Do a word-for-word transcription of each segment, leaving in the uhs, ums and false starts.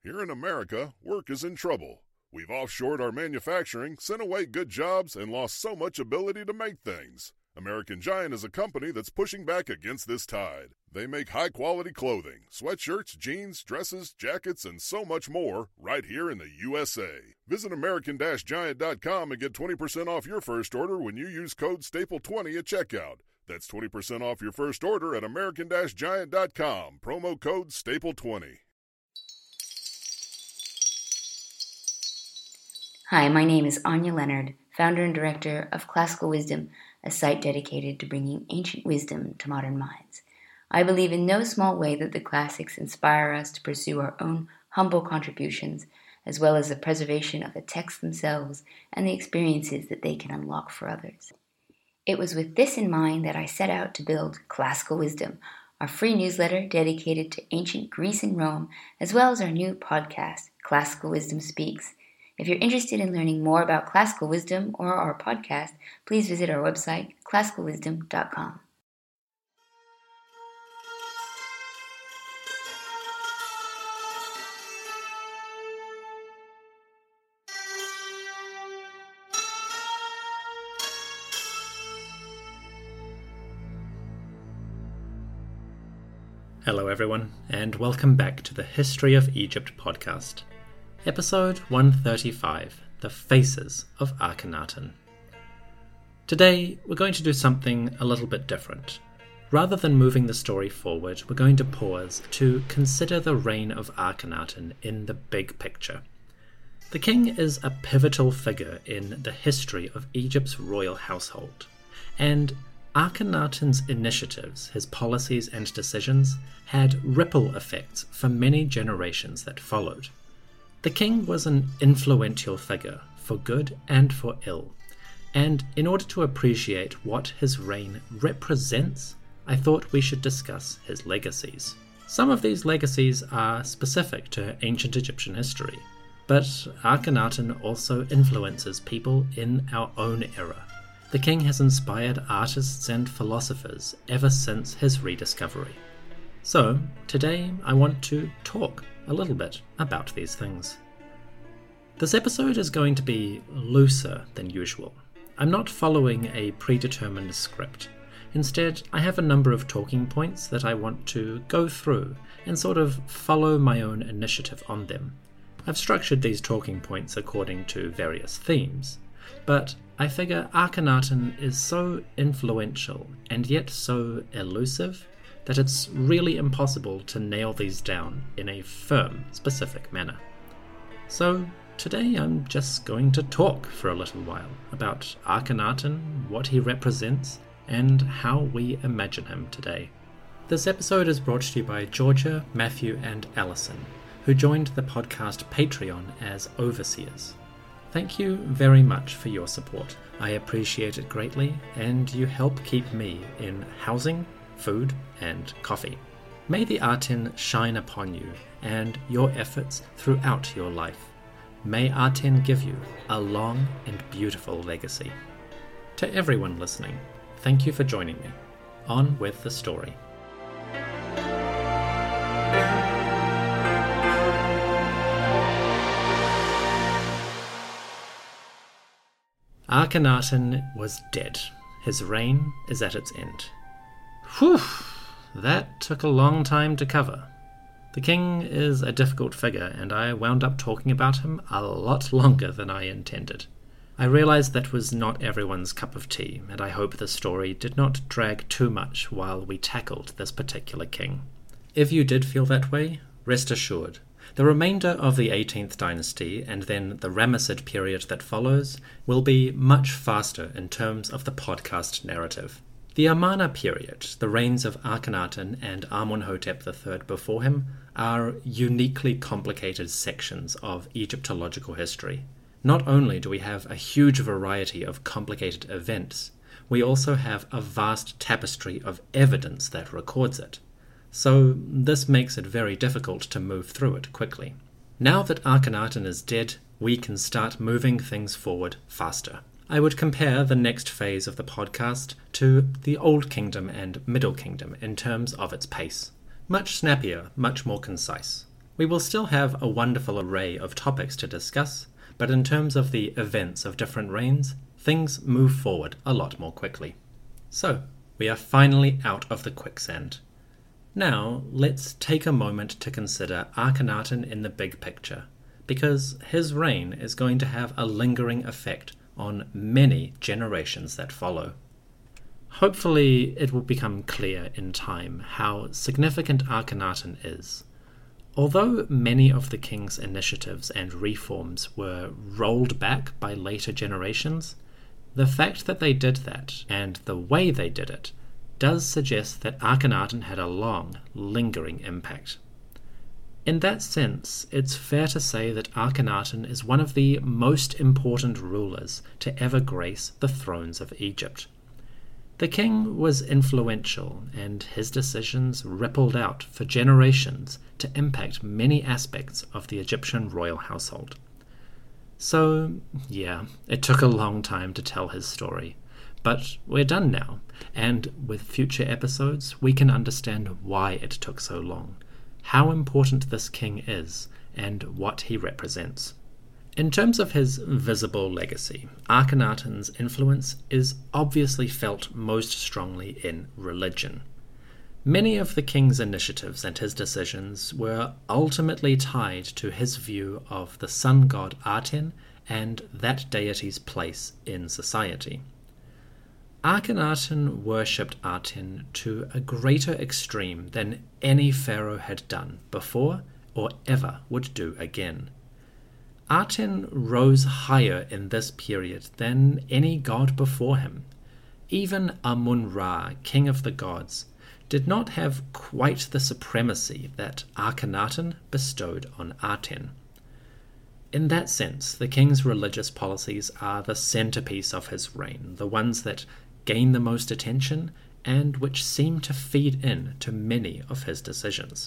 Here in America, work is in trouble. We've offshored our manufacturing, sent away good jobs, and lost so much ability to make things. American Giant is a company that's pushing back against this tide. They make high-quality clothing, sweatshirts, jeans, dresses, jackets, and so much more right here in the U S A. Visit American Giant dot com and get twenty percent off your first order when you use code staple twenty at checkout. That's twenty percent off your first order at American Giant dot com. Promo code staple twenty. Hi, my name is Anya Leonard, founder and director of Classical Wisdom, a site dedicated to bringing ancient wisdom to modern minds. I believe in no small way that the classics inspire us to pursue our own humble contributions, as well as the preservation of the texts themselves and the experiences that they can unlock for others. It was with this in mind that I set out to build Classical Wisdom, our free newsletter dedicated to ancient Greece and Rome, as well as our new podcast, Classical Wisdom Speaks. If you're interested in learning more about classical wisdom or our podcast, please visit our website, classical wisdom dot com. Hello everyone, and welcome back to the History of Egypt podcast. Episode one thirty-five, The Faces of Akhenaten. Today, we're going to do something a little bit different. Rather than moving the story forward, we're going to pause to consider the reign of Akhenaten in the big picture. The king is a pivotal figure in the history of Egypt's royal household, and Akhenaten's initiatives, his policies and decisions, had ripple effects for many generations that followed. The king was an influential figure, for good and for ill, and in order to appreciate what his reign represents, I thought we should discuss his legacies. Some of these legacies are specific to ancient Egyptian history, but Akhenaten also influences people in our own era. The king has inspired artists and philosophers ever since his rediscovery. So, today I want to talk a little bit about these things. This episode is going to be looser than usual. I'm not following a predetermined script. Instead, I have a number of talking points that I want to go through and sort of follow my own initiative on them. I've structured these talking points according to various themes, but I figure Akhenaten is so influential and yet so elusive that it's really impossible to nail these down in a firm, specific manner. So today I'm just going to talk for a little while about Akhenaten, what he represents, and how we imagine him today. This episode is brought to you by Georgia, Matthew, and Allison, who joined the podcast Patreon as overseers. Thank you very much for your support. I appreciate it greatly, and you help keep me in housing, food, and coffee. May the Aten shine upon you and your efforts throughout your life. May Aten give you a long and beautiful legacy. To everyone listening, thank you for joining me. On with the story. Akhenaten was dead. His reign is at its end. Whew! That took a long time to cover. The king is a difficult figure, and I wound up talking about him a lot longer than I intended. I realized that was not everyone's cup of tea, and I hope the story did not drag too much while we tackled this particular king. If you did feel that way, rest assured, the remainder of the eighteenth dynasty, and then the Ramessid period that follows, will be much faster in terms of the podcast narrative. The Amarna period, the reigns of Akhenaten and Amunhotep the third before him, are uniquely complicated sections of Egyptological history. Not only do we have a huge variety of complicated events, we also have a vast tapestry of evidence that records it. So this makes it very difficult to move through it quickly. Now that Akhenaten is dead, we can start moving things forward faster. I would compare the next phase of the podcast to the Old Kingdom and Middle Kingdom in terms of its pace. Much snappier, much more concise. We will still have a wonderful array of topics to discuss, but in terms of the events of different reigns, things move forward a lot more quickly. So, we are finally out of the quicksand. Now, let's take a moment to consider Akhenaten in the big picture, because his reign is going to have a lingering effect on many generations that follow. Hopefully, it will become clear in time how significant Akhenaten is. Although many of the king's initiatives and reforms were rolled back by later generations, the fact that they did that, and the way they did it, does suggest that Akhenaten had a long, lingering impact. In that sense, it's fair to say that Akhenaten is one of the most important rulers to ever grace the thrones of Egypt. The king was influential, and his decisions rippled out for generations to impact many aspects of the Egyptian royal household. So, yeah, it took a long time to tell his story, but we're done now, and with future episodes we can understand why it took so long, how important this king is, and what he represents. In terms of his visible legacy, Akhenaten's influence is obviously felt most strongly in religion. Many of the king's initiatives and his decisions were ultimately tied to his view of the sun god Aten and that deity's place in society. Akhenaten worshipped Aten to a greater extreme than any pharaoh had done before or ever would do again. Aten rose higher in this period than any god before him. Even Amun-Ra, king of the gods, did not have quite the supremacy that Akhenaten bestowed on Aten. In that sense, the king's religious policies are the centerpiece of his reign, the ones that gain the most attention and which seem to feed in to many of his decisions.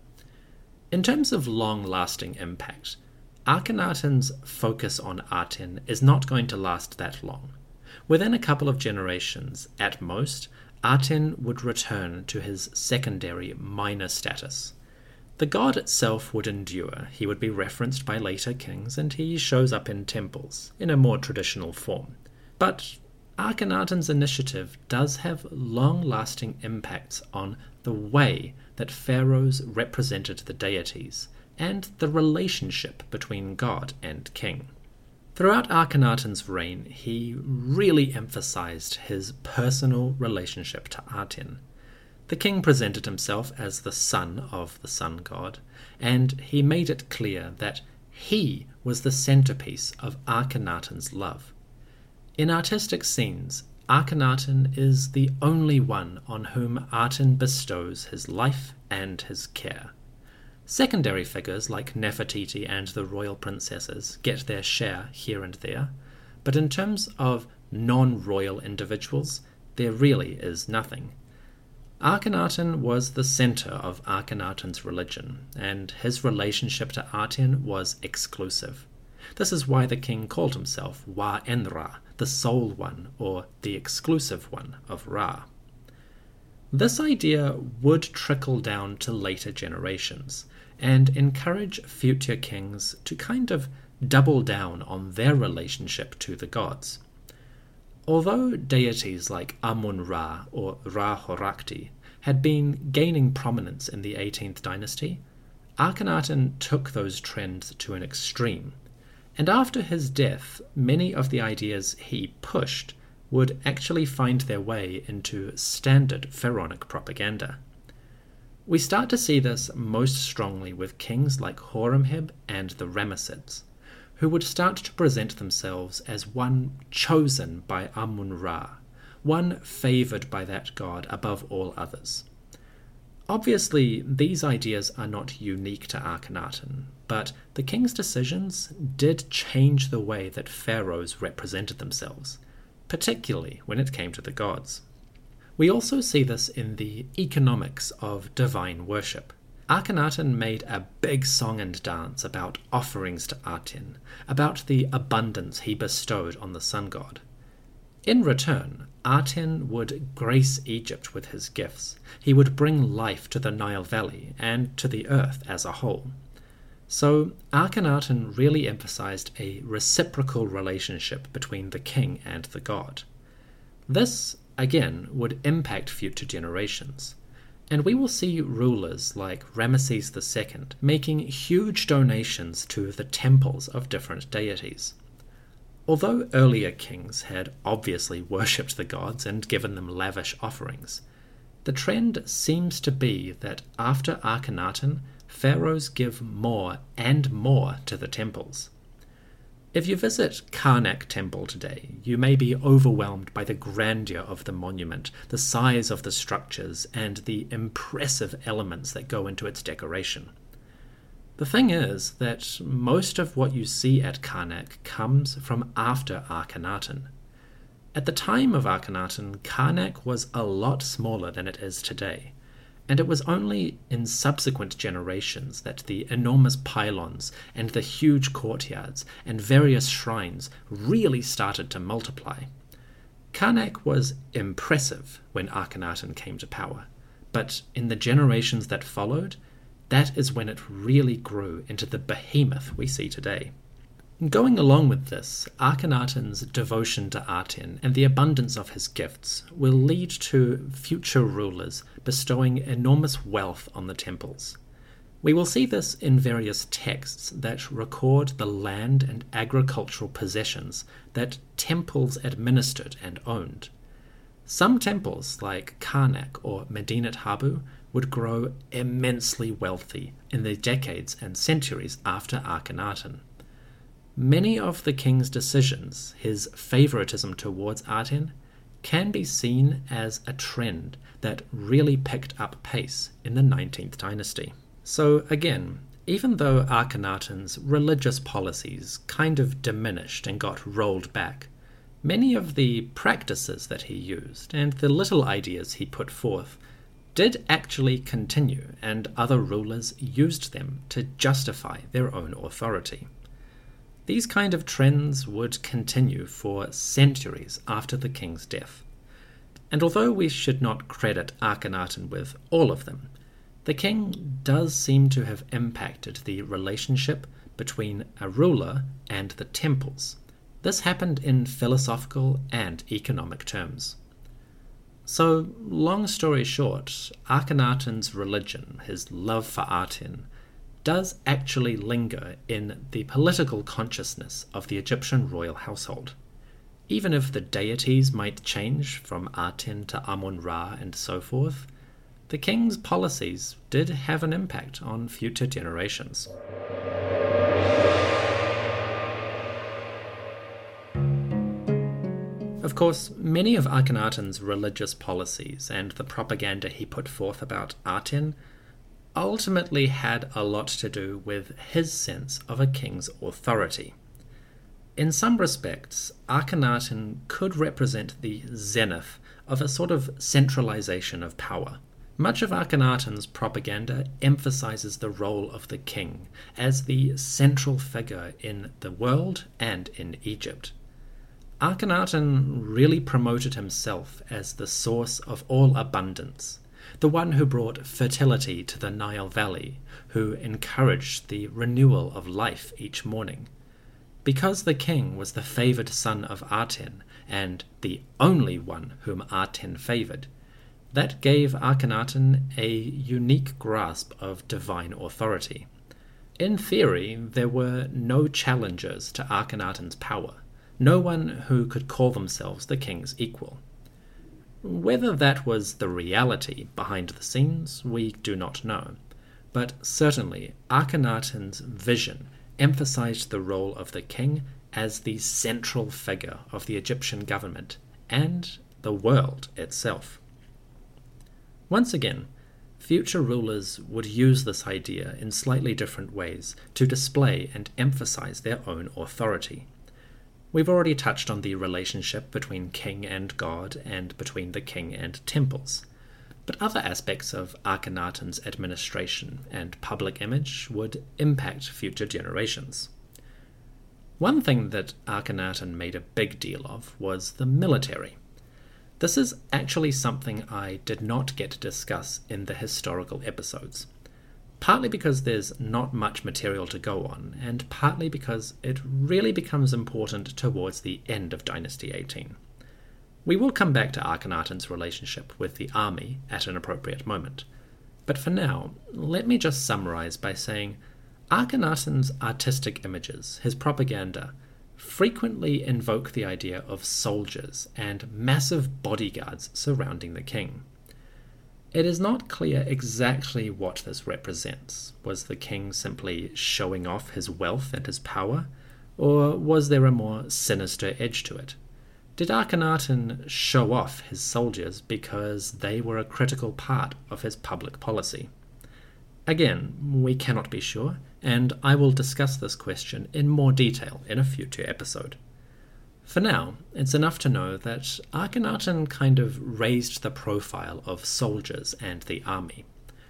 In terms of long-lasting impact, Akhenaten's focus on Aten is not going to last that long. Within a couple of generations, at most, Aten would return to his secondary minor status. The god itself would endure, he would be referenced by later kings, and he shows up in temples, in a more traditional form. But Akhenaten's initiative does have long-lasting impacts on the way that pharaohs represented the deities, and the relationship between god and king. Throughout Akhenaten's reign, he really emphasized his personal relationship to Aten. The king presented himself as the son of the sun god, and he made it clear that he was the centerpiece of Akhenaten's love. In artistic scenes, Akhenaten is the only one on whom Aten bestows his life and his care. Secondary figures like Nefertiti and the royal princesses get their share here and there, but in terms of non-royal individuals, there really is nothing. Akhenaten was the center of Akhenaten's religion, and his relationship to Aten was exclusive. This is why the king called himself Wa-Enra, the sole one, or the exclusive one of Ra. This idea would trickle down to later generations, and encourage future kings to kind of double down on their relationship to the gods. Although deities like Amun-Ra or Ra-Horakhti had been gaining prominence in the eighteenth dynasty, Akhenaten took those trends to an extreme, and after his death, many of the ideas he pushed would actually find their way into standard pharaonic propaganda. We start to see this most strongly with kings like Horemheb and the Ramessids, who would start to present themselves as one chosen by Amun-Ra, one favored by that god above all others. Obviously, these ideas are not unique to Akhenaten, but the king's decisions did change the way that pharaohs represented themselves, particularly when it came to the gods. We also see this in the economics of divine worship. Akhenaten made a big song and dance about offerings to Aten, about the abundance he bestowed on the sun god. In return, Aten would grace Egypt with his gifts. He would bring life to the Nile Valley and to the earth as a whole. So Akhenaten really emphasized a reciprocal relationship between the king and the god. This, again, would impact future generations, and we will see rulers like Ramesses the Second making huge donations to the temples of different deities. Although earlier kings had obviously worshipped the gods and given them lavish offerings, the trend seems to be that after Akhenaten, pharaohs give more and more to the temples. If you visit Karnak Temple today, you may be overwhelmed by the grandeur of the monument, the size of the structures, and the impressive elements that go into its decoration. The thing is that most of what you see at Karnak comes from after Akhenaten. At the time of Akhenaten, Karnak was a lot smaller than it is today, and it was only in subsequent generations that the enormous pylons and the huge courtyards and various shrines really started to multiply. Karnak was impressive when Akhenaten came to power, but in the generations that followed, that is when it really grew into the behemoth we see today. Going along with this, Akhenaten's devotion to Aten and the abundance of his gifts will lead to future rulers bestowing enormous wealth on the temples. We will see this in various texts that record the land and agricultural possessions that temples administered and owned. Some temples, like Karnak or Medinet Habu, would grow immensely wealthy in the decades and centuries after Akhenaten. Many of the king's decisions, his favoritism towards Aten, can be seen as a trend that really picked up pace in the nineteenth dynasty. So again, even though Akhenaten's religious policies kind of diminished and got rolled back, many of the practices that he used and the little ideas he put forth did actually continue, and other rulers used them to justify their own authority. These kind of trends would continue for centuries after the king's death. And although we should not credit Akhenaten with all of them, the king does seem to have impacted the relationship between a ruler and the temples. This happened in philosophical and economic terms. So, long story short, Akhenaten's religion, his love for Aten, does actually linger in the political consciousness of the Egyptian royal household. Even if the deities might change from Aten to Amun-Ra and so forth, the king's policies did have an impact on future generations. Of course, many of Akhenaten's religious policies and the propaganda he put forth about Aten ultimately had a lot to do with his sense of a king's authority. In some respects, Akhenaten could represent the zenith of a sort of centralization of power. Much of Akhenaten's propaganda emphasizes the role of the king as the central figure in the world and in Egypt. Akhenaten really promoted himself as the source of all abundance, the one who brought fertility to the Nile Valley, who encouraged the renewal of life each morning. Because the king was the favored son of Aten, and the only one whom Aten favored, that gave Akhenaten a unique grasp of divine authority. In theory, there were no challengers to Akhenaten's power, no one who could call themselves the king's equal. Whether that was the reality behind the scenes, we do not know, but certainly Akhenaten's vision emphasized the role of the king as the central figure of the Egyptian government and the world itself. Once again, future rulers would use this idea in slightly different ways to display and emphasize their own authority. We've already touched on the relationship between king and god and between the king and temples, but other aspects of Akhenaten's administration and public image would impact future generations. One thing that Akhenaten made a big deal of was the military. This is actually something I did not get to discuss in the historical episodes. partly because there's not much material to go on, and partly because it really becomes important towards the end of Dynasty eighteen. We will come back to Akhenaten's relationship with the army at an appropriate moment, but for now, let me just summarize by saying Akhenaten's artistic images, his propaganda, frequently invoke the idea of soldiers and massive bodyguards surrounding the king. It is not clear exactly what this represents. Was the king simply showing off his wealth and his power, or was there a more sinister edge to it? Did Akhenaten show off his soldiers because they were a critical part of his public policy? Again, we cannot be sure, and I will discuss this question in more detail in a future episode. For now, it's enough to know that Akhenaten kind of raised the profile of soldiers and the army.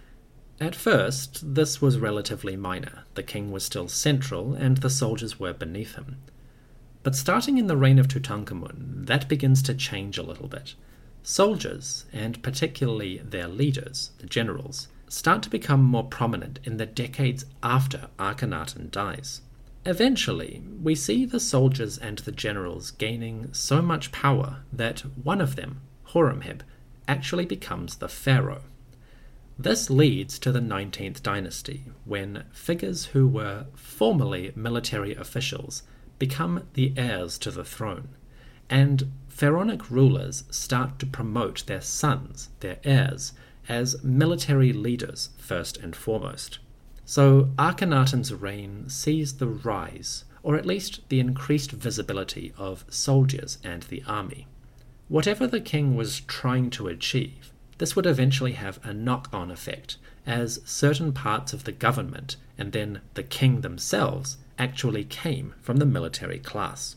At first, this was relatively minor. The king was still central, and the soldiers were beneath him. But starting in the reign of Tutankhamun, that begins to change a little bit. Soldiers, and particularly their leaders, the generals, start to become more prominent in the decades after Akhenaten dies. Eventually, we see the soldiers and the generals gaining so much power that one of them, Horemheb, actually becomes the pharaoh. This leads to the nineteenth dynasty, when figures who were formerly military officials become the heirs to the throne, and pharaonic rulers start to promote their sons, their heirs, as military leaders first and foremost. So Akhenaten's reign sees the rise, or at least the increased visibility of soldiers and the army. Whatever the king was trying to achieve, this would eventually have a knock-on effect, as certain parts of the government, and then the king themselves, actually came from the military class.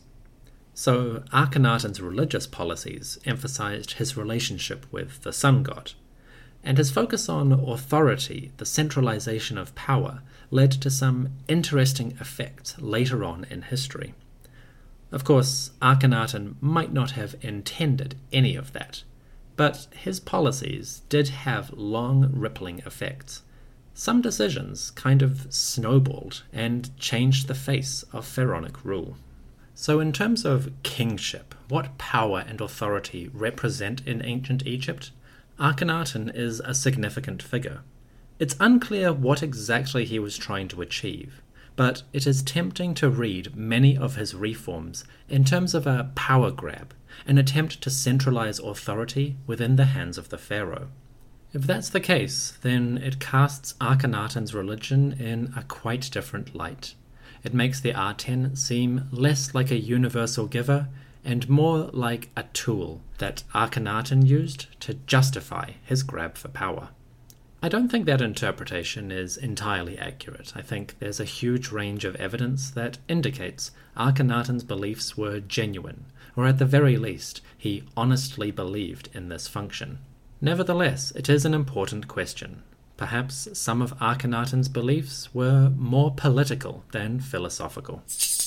So Akhenaten's religious policies emphasized his relationship with the sun god, and his focus on authority, the centralization of power, led to some interesting effects later on in history. Of course, Akhenaten might not have intended any of that, but his policies did have long rippling effects. Some decisions kind of snowballed and changed the face of pharaonic rule. So in terms of kingship, what power and authority represent in ancient Egypt? Akhenaten is a significant figure. It's unclear what exactly he was trying to achieve, but it is tempting to read many of his reforms in terms of a power grab, an attempt to centralize authority within the hands of the pharaoh. If that's the case, then it casts Akhenaten's religion in a quite different light. It makes the Aten seem less like a universal giver and more like a tool that Akhenaten used to justify his grab for power. I don't think that interpretation is entirely accurate. I think there's a huge range of evidence that indicates Akhenaten's beliefs were genuine, or at the very least, he honestly believed in this function. Nevertheless, it is an important question. Perhaps some of Akhenaten's beliefs were more political than philosophical.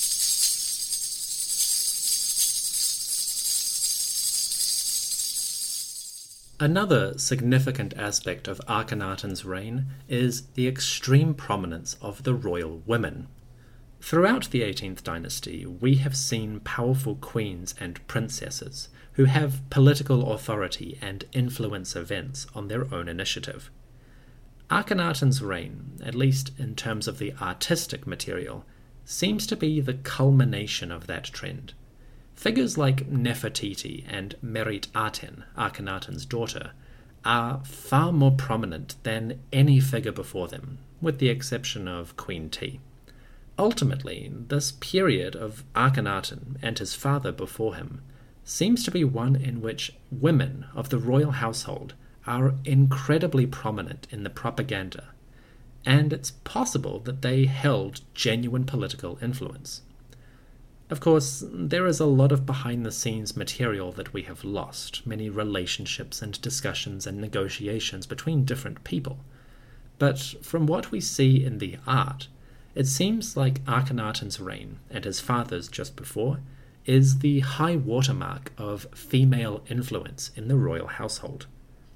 Another significant aspect of Akhenaten's reign is the extreme prominence of the royal women. Throughout the eighteenth dynasty, we have seen powerful queens and princesses who have political authority and influence events on their own initiative. Akhenaten's reign, at least in terms of the artistic material, seems to be the culmination of that trend. Figures like Nefertiti and Merit Aten, Akhenaten's daughter, are far more prominent than any figure before them, with the exception of Queen T. Ultimately, this period of Akhenaten and his father before him seems to be one in which women of the royal household are incredibly prominent in the propaganda, and it's possible that they held genuine political influence. Of course, there is a lot of behind-the-scenes material that we have lost, many relationships and discussions and negotiations between different people. But from what we see in the art, it seems like Akhenaten's reign, and his father's just before, is the high watermark of female influence in the royal household.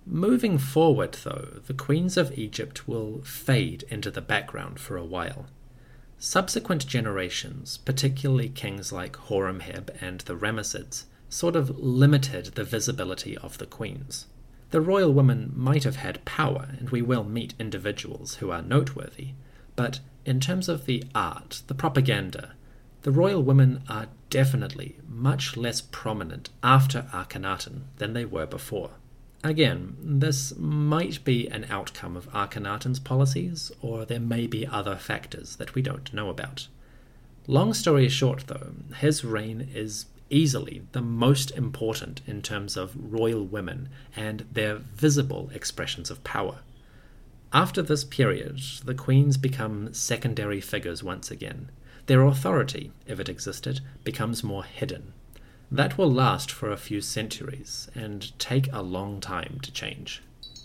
Moving forward, though, the queens of Egypt will fade into the background for a while. Subsequent generations, particularly kings like Horemheb and the Ramessids, sort of limited the visibility of the queens. The royal women might have had power, and we will meet individuals who are noteworthy, but in terms of the art, the propaganda, the royal women are definitely much less prominent after Akhenaten than they were before. Again, this might be an outcome of Akhenaten's policies, or there may be other factors that we don't know about. Long story short, though, his reign is easily the most important in terms of royal women and their visible expressions of power. After this period, the queens become secondary figures once again. Their authority, if it existed, becomes more hidden. That will last for a few centuries and take a long time to change.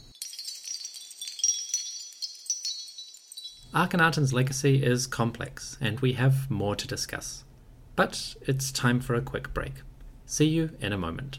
Akhenaten's legacy is complex, and we have more to discuss. But it's time for a quick break. See you in a moment.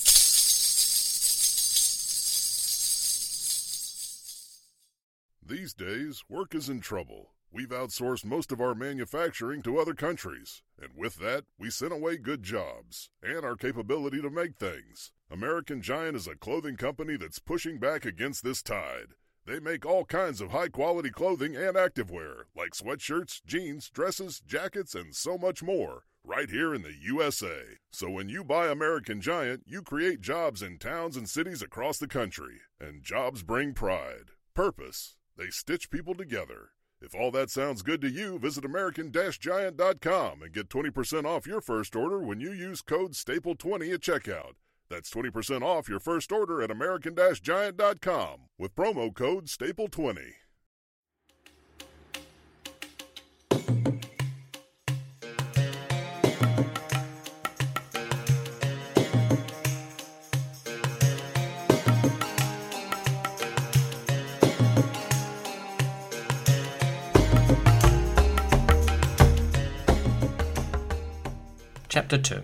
These days, work is in trouble. We've outsourced most of our manufacturing to other countries, and with that, we sent away good jobs and our capability to make things. American Giant is a clothing company that's pushing back against this tide. They make all kinds of high-quality clothing and activewear, like sweatshirts, jeans, dresses, jackets, and so much more, right here in the U S A. So when you buy American Giant, you create jobs in towns and cities across the country, and jobs bring pride, purpose. They stitch people together. If all that sounds good to you, visit American Giant dot com and get twenty percent off your first order when you use code staple twenty at checkout. That's twenty percent off your first order at American Giant dot com with promo code staple twenty. Chapter two.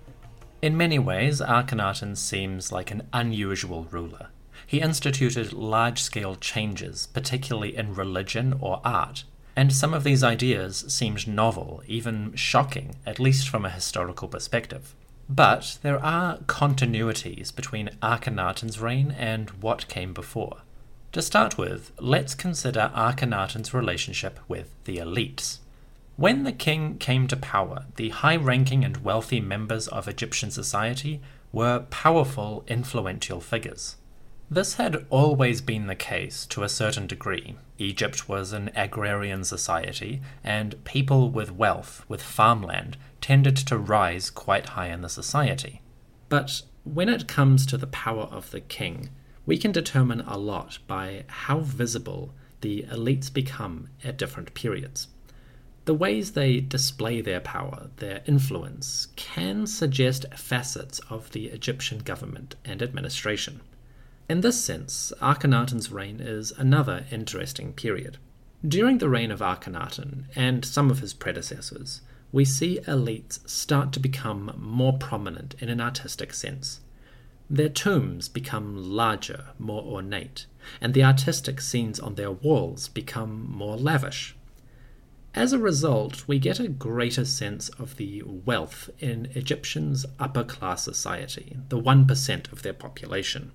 In many ways, Akhenaten seems like an unusual ruler. He instituted large-scale changes, particularly in religion or art, and some of these ideas seemed novel, even shocking, at least from a historical perspective. But there are continuities between Akhenaten's reign and what came before. To start with, let's consider Akhenaten's relationship with the elites. When the king came to power, the high-ranking and wealthy members of Egyptian society were powerful, influential figures. This had always been the case to a certain degree. Egypt was an agrarian society, and people with wealth, with farmland, tended to rise quite high in the society. But when it comes to the power of the king, we can determine a lot by how visible the elites become at different periods. The ways they display their power, their influence, can suggest facets of the Egyptian government and administration. In this sense, Akhenaten's reign is another interesting period. During the reign of Akhenaten and some of his predecessors, we see elites start to become more prominent in an artistic sense. Their tombs become larger, more ornate, and the artistic scenes on their walls become more lavish. As a result, we get a greater sense of the wealth in Egyptians' upper-class society, the one percent of their population.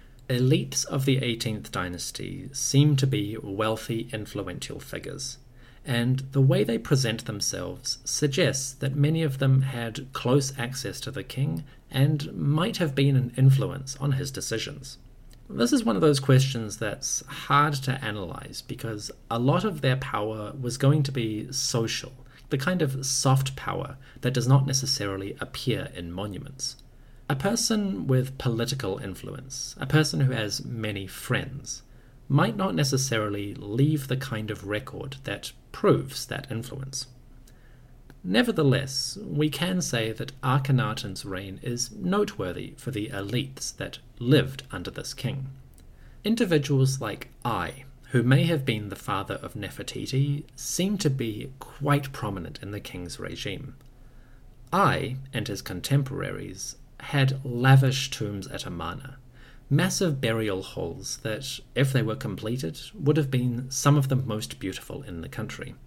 Elites of the eighteenth dynasty seem to be wealthy, influential figures, and the way they present themselves suggests that many of them had close access to the king and might have been an influence on his decisions. This is one of those questions that's hard to analyze because a lot of their power was going to be social, the kind of soft power that does not necessarily appear in monuments. A person with political influence, a person who has many friends, might not necessarily leave the kind of record that proves that influence. Nevertheless, we can say that Akhenaten's reign is noteworthy for the elites that lived under this king. Individuals like Ai, who may have been the father of Nefertiti, seem to be quite prominent in the king's regime. Ai and his contemporaries had lavish tombs at Amarna. massive burial halls that, if they were completed, would have been some of the most beautiful in the country.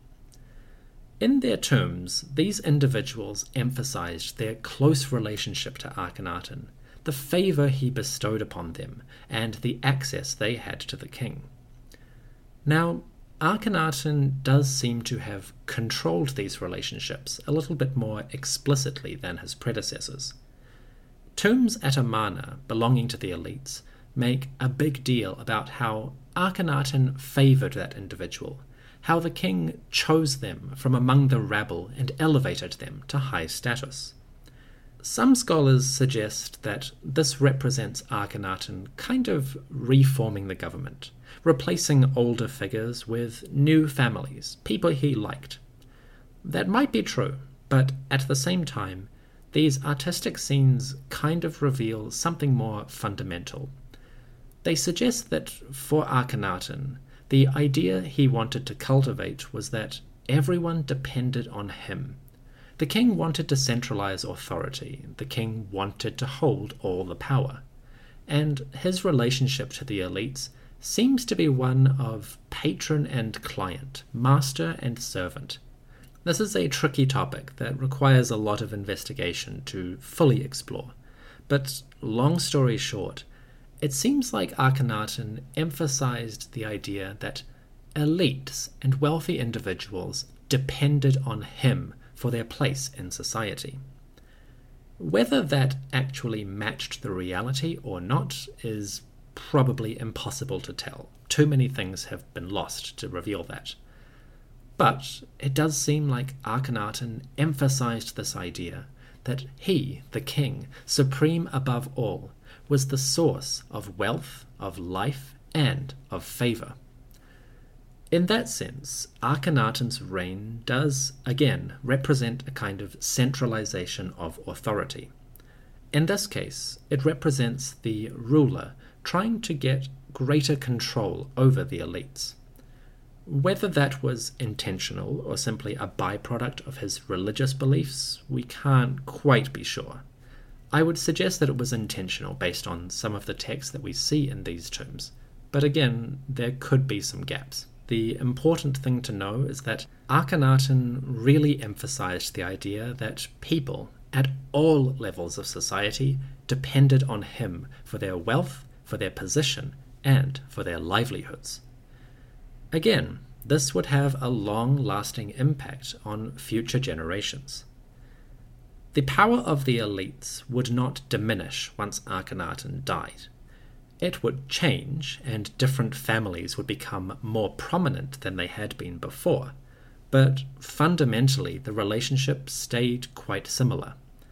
In their tombs, these individuals emphasized their close relationship to Akhenaten, the favour he bestowed upon them, and the access they had to the king. Now, Akhenaten does seem to have controlled these relationships a little bit more explicitly than his predecessors. Tombs at Amarna belonging to the elites make a big deal about how Akhenaten favoured that individual, how the king chose them from among the rabble and elevated them to high status. Some scholars suggest that this represents Akhenaten kind of reforming the government, replacing older figures with new families, people he liked. That might be true, but at the same time, these artistic scenes kind of reveal something more fundamental. They suggest that for Akhenaten, the idea he wanted to cultivate was that everyone depended on him. The king wanted to centralize authority. The king wanted to hold all the power. And his relationship to the elites seems to be one of patron and client, master and servant. This is a tricky topic that requires a lot of investigation to fully explore. But long story short, it seems like Akhenaten emphasized the idea that elites and wealthy individuals depended on him for their place in society. Whether that actually matched the reality or not is probably impossible to tell. Too many things have been lost to reveal that. But it does seem like Akhenaten emphasized this idea that he, the king, supreme above all, was the source of wealth, of life, and of favour. In that sense, Akhenaten's reign does, again, represent a kind of centralization of authority. In this case, it represents the ruler trying to get greater control over the elites. Whether that was intentional or simply a byproduct of his religious beliefs, we can't quite be sure. I would suggest that it was intentional based on some of the text that we see in these tombs, but again, there could be some gaps. The important thing to know is that Akhenaten really emphasized the idea that people at all levels of society depended on him for their wealth, for their position, and for their livelihoods. Again, this would have a long-lasting impact on future generations. The power of the elites would not diminish once Akhenaten died. It would change, and different families would become more prominent than they had been before, but fundamentally the relationship stayed quite similar.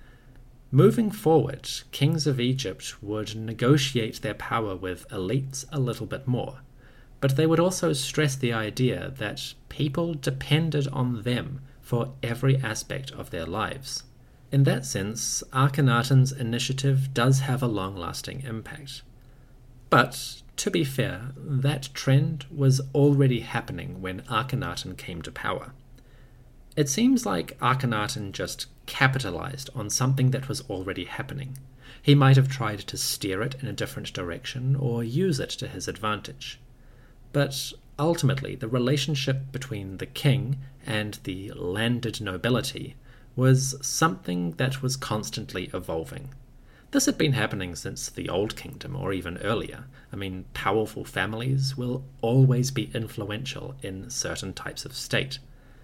Moving forward, kings of Egypt would negotiate their power with elites a little bit more, but they would also stress the idea that people depended on them for every aspect of their lives. In that sense, Akhenaten's initiative does have a long-lasting impact. But, to be fair, that trend was already happening when Akhenaten came to power. It seems like Akhenaten just capitalized on something that was already happening. He might have tried to steer it in a different direction or use it to his advantage. But ultimately, the relationship between the king and the landed nobility was something that was constantly evolving. This had been happening since the Old Kingdom, or even earlier. I mean, powerful families will always be influential in certain types of state.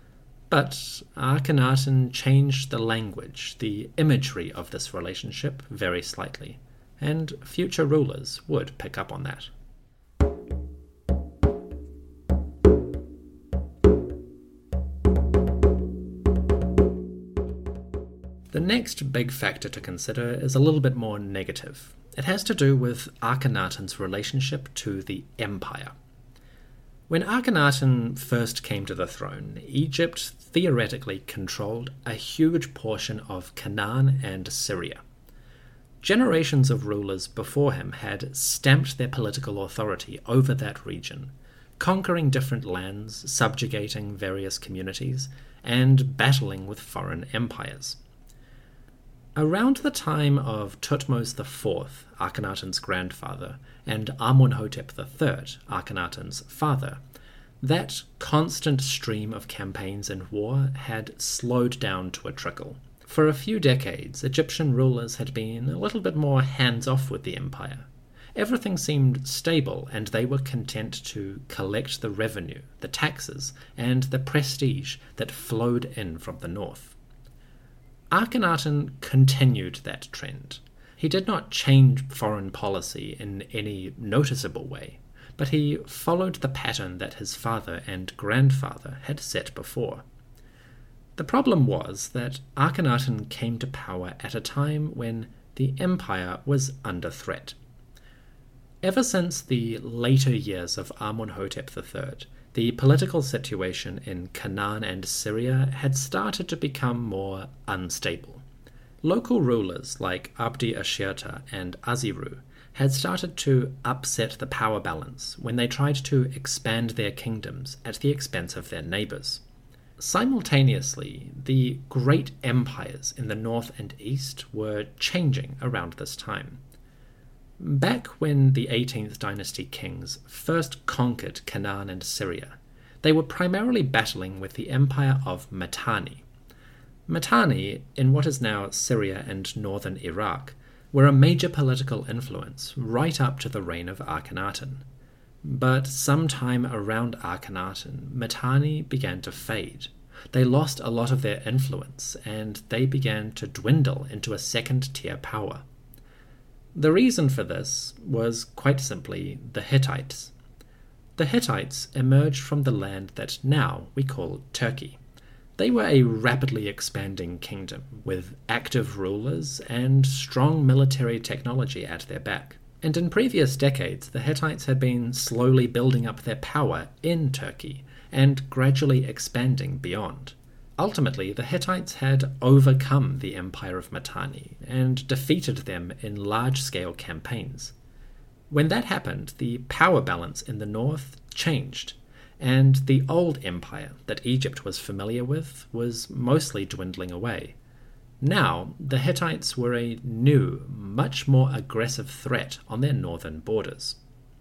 But Akhenaten changed the language, the imagery of this relationship very slightly, and future rulers would pick up on that. The next big factor to consider is a little bit more negative. It has to do with Akhenaten's relationship to the empire. When Akhenaten first came to the throne, Egypt theoretically controlled a huge portion of Canaan and Syria. Generations of rulers before him had stamped their political authority over that region, conquering different lands, subjugating various communities, and battling with foreign empires. Around the time of Thutmose the Fourth, Akhenaten's grandfather, and Amunhotep the Third, Akhenaten's father, that constant stream of campaigns and war had slowed down to a trickle. For a few decades, Egyptian rulers had been a little bit more hands-off with the empire. Everything seemed stable, and they were content to collect the revenue, the taxes, and the prestige that flowed in from the north. Akhenaten continued that trend. He did not change foreign policy in any noticeable way, but he followed the pattern that his father and grandfather had set before. The problem was that Akhenaten came to power at a time when the empire was under threat. Ever since the later years of Amunhotep the Third, the political situation in Canaan and Syria had started to become more unstable. Local rulers like Abdi Ashirta and Aziru had started to upset the power balance when they tried to expand their kingdoms at the expense of their neighbours. Simultaneously, the great empires in the north and east were changing around this time. Back when the eighteenth dynasty kings first conquered Canaan and Syria, they were primarily battling with the empire of Mitanni. Mitanni, in what is now Syria and northern Iraq, were a major political influence right up to the reign of Akhenaten. But sometime around Akhenaten, Mitanni began to fade. They lost a lot of their influence, and they began to dwindle into a second-tier power. The reason for this was quite simply the Hittites. The Hittites emerged from the land that now we call Turkey. They were a rapidly expanding kingdom with active rulers and strong military technology at their back. And in previous decades, the Hittites had been slowly building up their power in Turkey and gradually expanding beyond. Ultimately, the Hittites had overcome the empire of Mitanni and defeated them in large-scale campaigns. When that happened, the power balance in the north changed, and the old empire that Egypt was familiar with was mostly dwindling away. Now, the Hittites were a new, much more aggressive threat on their northern borders.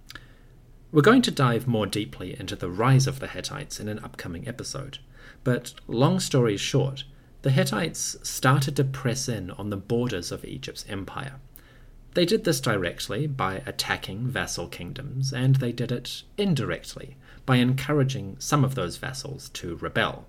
We're going to dive more deeply into the rise of the Hittites in an upcoming episode, but long story short, the Hittites started to press in on the borders of Egypt's empire. They did this directly by attacking vassal kingdoms, and they did it indirectly by encouraging some of those vassals to rebel.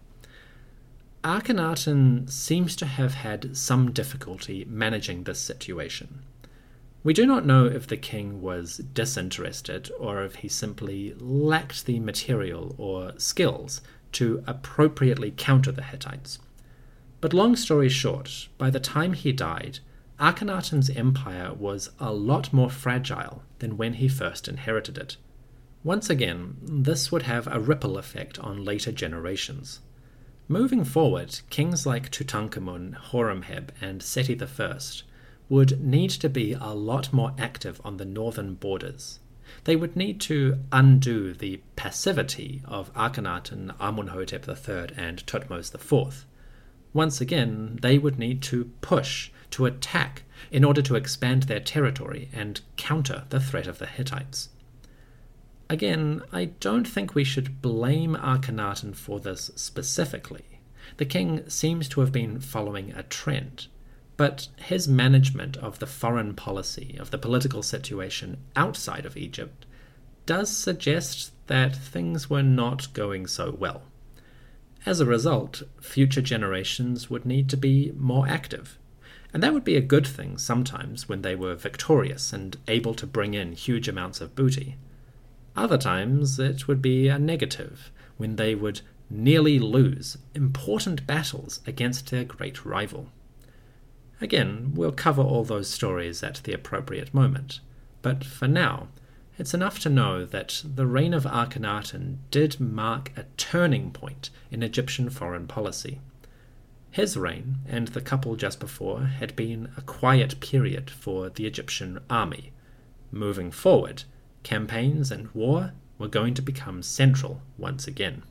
Akhenaten seems to have had some difficulty managing this situation. We do not know if the king was disinterested or if he simply lacked the material or skills to appropriately counter the Hittites. But long story short, by the time he died, Akhenaten's empire was a lot more fragile than when he first inherited it. Once again, this would have a ripple effect on later generations. Moving forward, kings like Tutankhamun, Horemheb, and Seti the First would need to be a lot more active on the northern borders. They would need to undo the passivity of Akhenaten, Amunhotep the Third, and Thutmose the Fourth. Once again, they would need to push, to attack, in order to expand their territory and counter the threat of the Hittites. Again, I don't think we should blame Akhenaten for this specifically. The king seems to have been following a trend, but his management of the foreign policy, of the political situation outside of Egypt, does suggest that things were not going so well. As a result, future generations would need to be more active. And that would be a good thing sometimes when they were victorious and able to bring in huge amounts of booty. Other times it would be a negative when they would nearly lose important battles against their great rival. Again, we'll cover all those stories at the appropriate moment, but for now, it's enough to know that the reign of Akhenaten did mark a turning point in Egyptian foreign policy. His reign, and the couple just before, had been a quiet period for the Egyptian army. Moving forward, campaigns and war were going to become central once again.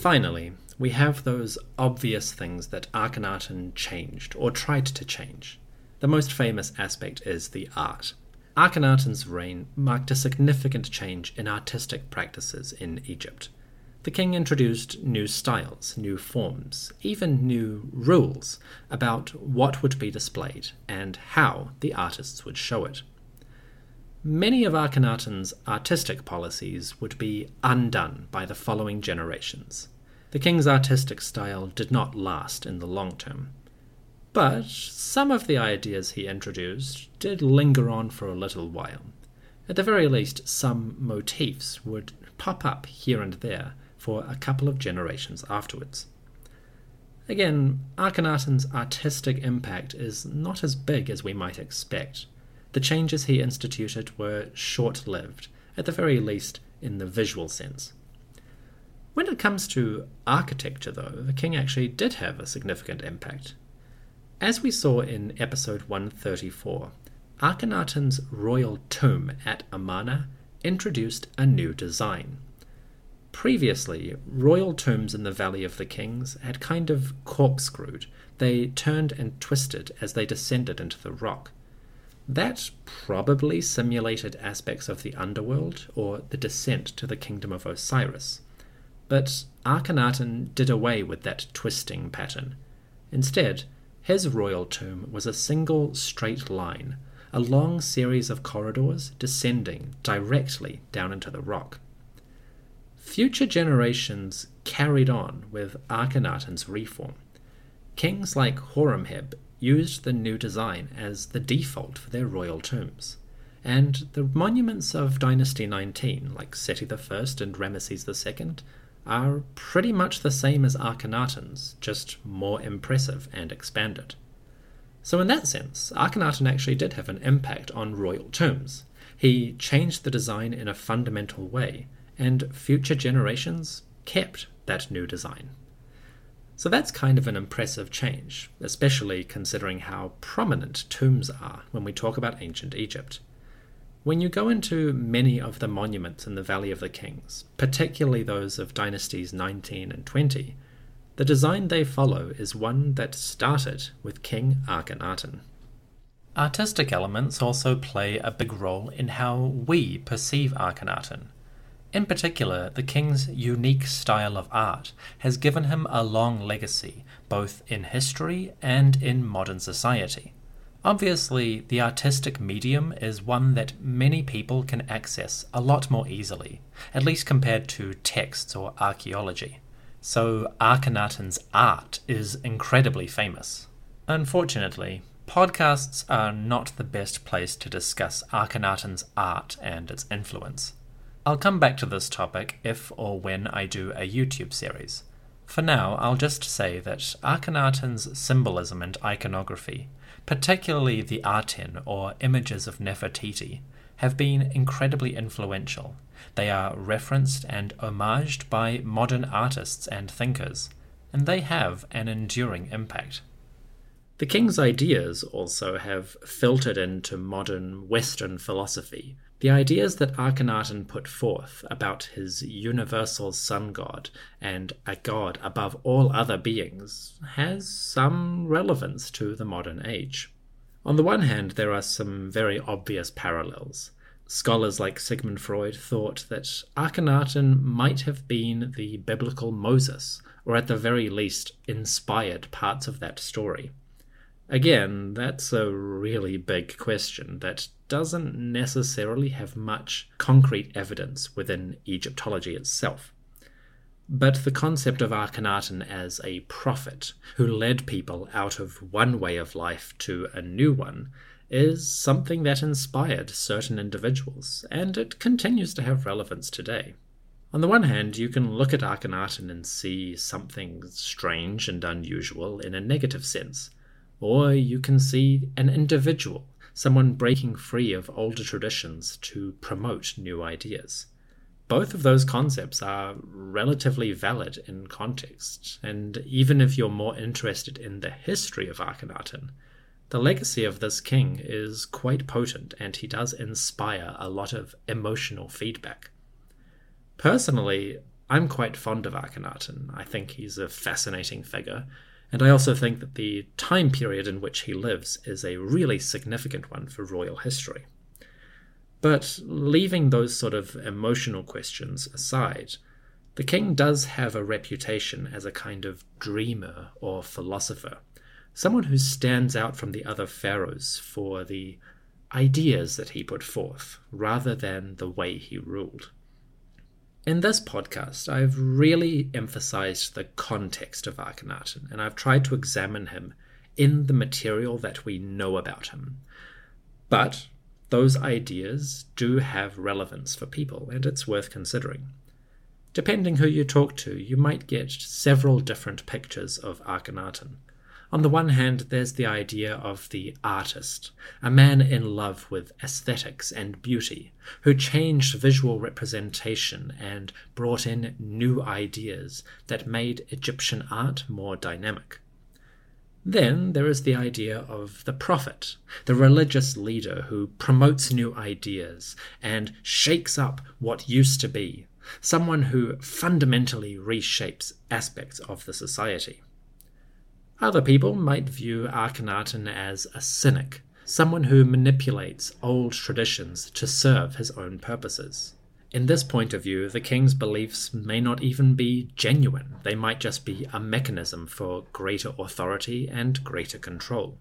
Finally, we have those obvious things that Akhenaten changed, or tried to change. The most famous aspect is the art. Akhenaten's reign marked a significant change in artistic practices in Egypt. The king introduced new styles, new forms, even new rules about what would be displayed and how the artists would show it. Many of Akhenaten's artistic policies would be undone by the following generations. The king's artistic style did not last in the long term. But some of the ideas he introduced did linger on for a little while. At the very least, some motifs would pop up here and there for a couple of generations afterwards. Again, Akhenaten's artistic impact is not as big as we might expect. The changes he instituted were short-lived, at the very least in the visual sense. When it comes to architecture, though, the king actually did have a significant impact. As we saw in episode one thirty-four, Akhenaten's royal tomb at Amarna introduced a new design. Previously, royal tombs in the Valley of the Kings had kind of corkscrewed. They turned and twisted as they descended into the rock. That probably simulated aspects of the underworld or the descent to the kingdom of Osiris. But Akhenaten did away with that twisting pattern. Instead, his royal tomb was a single straight line, a long series of corridors descending directly down into the rock. Future generations carried on with Akhenaten's reform. Kings like Horemheb used the new design as the default for their royal tombs, and the monuments of Dynasty nineteen, like Seti the First and Ramesses the Second, are pretty much the same as Akhenaten's, just more impressive and expanded. So in that sense, Akhenaten actually did have an impact on royal tombs. He changed the design in a fundamental way, and future generations kept that new design. So that's kind of an impressive change, especially considering how prominent tombs are when we talk about ancient Egypt. When you go into many of the monuments in the Valley of the Kings, particularly those of dynasties nineteen and twenty, the design they follow is one that started with King Akhenaten. Artistic elements also play a big role in how we perceive Akhenaten. In particular, the king's unique style of art has given him a long legacy, both in history and in modern society. Obviously, the artistic medium is one that many people can access a lot more easily, at least compared to texts or archaeology. So Akhenaten's art is incredibly famous. Unfortunately, podcasts are not the best place to discuss Akhenaten's art and its influence. I'll come back to this topic if or when I do a YouTube series. For now, I'll just say that Akhenaten's symbolism and iconography, particularly the Aten or images of Nefertiti, have been incredibly influential. They are referenced and homaged by modern artists and thinkers, and they have an enduring impact. The king's ideas also have filtered into modern Western philosophy. The ideas that Akhenaten put forth about his universal sun god and a god above all other beings has some relevance to the modern age. On the one hand, there are some very obvious parallels. Scholars like Sigmund Freud thought that Akhenaten might have been the biblical Moses, or at the very least inspired parts of that story. Again, that's a really big question that doesn't necessarily have much concrete evidence within Egyptology itself. But the concept of Akhenaten as a prophet who led people out of one way of life to a new one is something that inspired certain individuals, and it continues to have relevance today. On the one hand, you can look at Akhenaten and see something strange and unusual in a negative sense, or you can see an individual, someone breaking free of older traditions to promote new ideas. Both of those concepts are relatively valid in context, and even if you're more interested in the history of Akhenaten, the legacy of this king is quite potent, and he does inspire a lot of emotional feedback. Personally, I'm quite fond of Akhenaten. I think he's a fascinating figure, and I also think that the time period in which he lives is a really significant one for royal history. But leaving those sort of emotional questions aside, the king does have a reputation as a kind of dreamer or philosopher, someone who stands out from the other pharaohs for the ideas that he put forth, rather than the way he ruled. In this podcast, I've really emphasized the context of Akhenaten, and I've tried to examine him in the material that we know about him. But those ideas do have relevance for people, and it's worth considering. Depending who you talk to, you might get several different pictures of Akhenaten. On the one hand, there's the idea of the artist, a man in love with aesthetics and beauty, who changed visual representation and brought in new ideas that made Egyptian art more dynamic. Then there is the idea of the prophet, the religious leader who promotes new ideas and shakes up what used to be, someone who fundamentally reshapes aspects of the society. Other people might view Akhenaten as a cynic, someone who manipulates old traditions to serve his own purposes. In this point of view, the king's beliefs may not even be genuine. They might just be a mechanism for greater authority and greater control.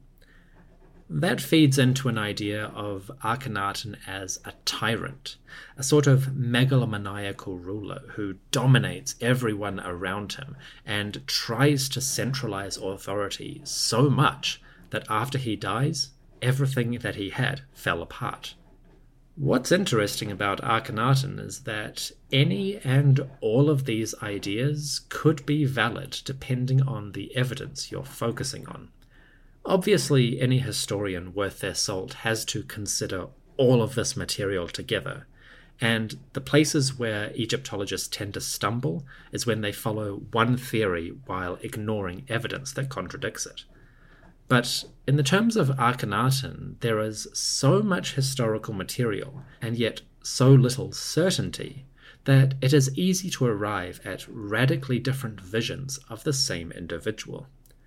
That feeds into an idea of Akhenaten as a tyrant, a sort of megalomaniacal ruler who dominates everyone around him and tries to centralize authority so much that after he dies, everything that he had fell apart. What's interesting about Akhenaten is that any and all of these ideas could be valid depending on the evidence you're focusing on. Obviously, any historian worth their salt has to consider all of this material together, and the places where Egyptologists tend to stumble is when they follow one theory while ignoring evidence that contradicts it. But in the terms of Akhenaten, there is so much historical material, and yet so little certainty, that it is easy to arrive at radically different visions of the same individual.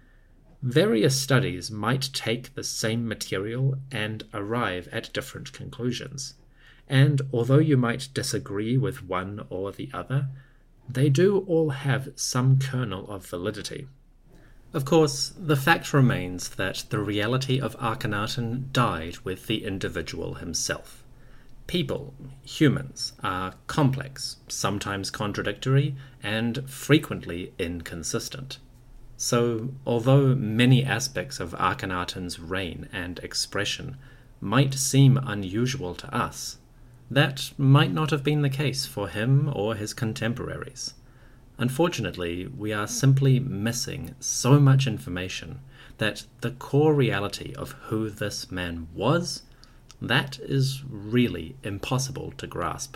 Various studies might take the same material and arrive at different conclusions, and although you might disagree with one or the other, they do all have some kernel of validity. Of course, the fact remains that the reality of Akhenaten died with the individual himself. People, humans, are complex, sometimes contradictory, and frequently inconsistent. So, although many aspects of Akhenaten's reign and expression might seem unusual to us, that might not have been the case for him or his contemporaries. Unfortunately, we are simply missing so much information that the core reality of who this man was, that is really impossible to grasp.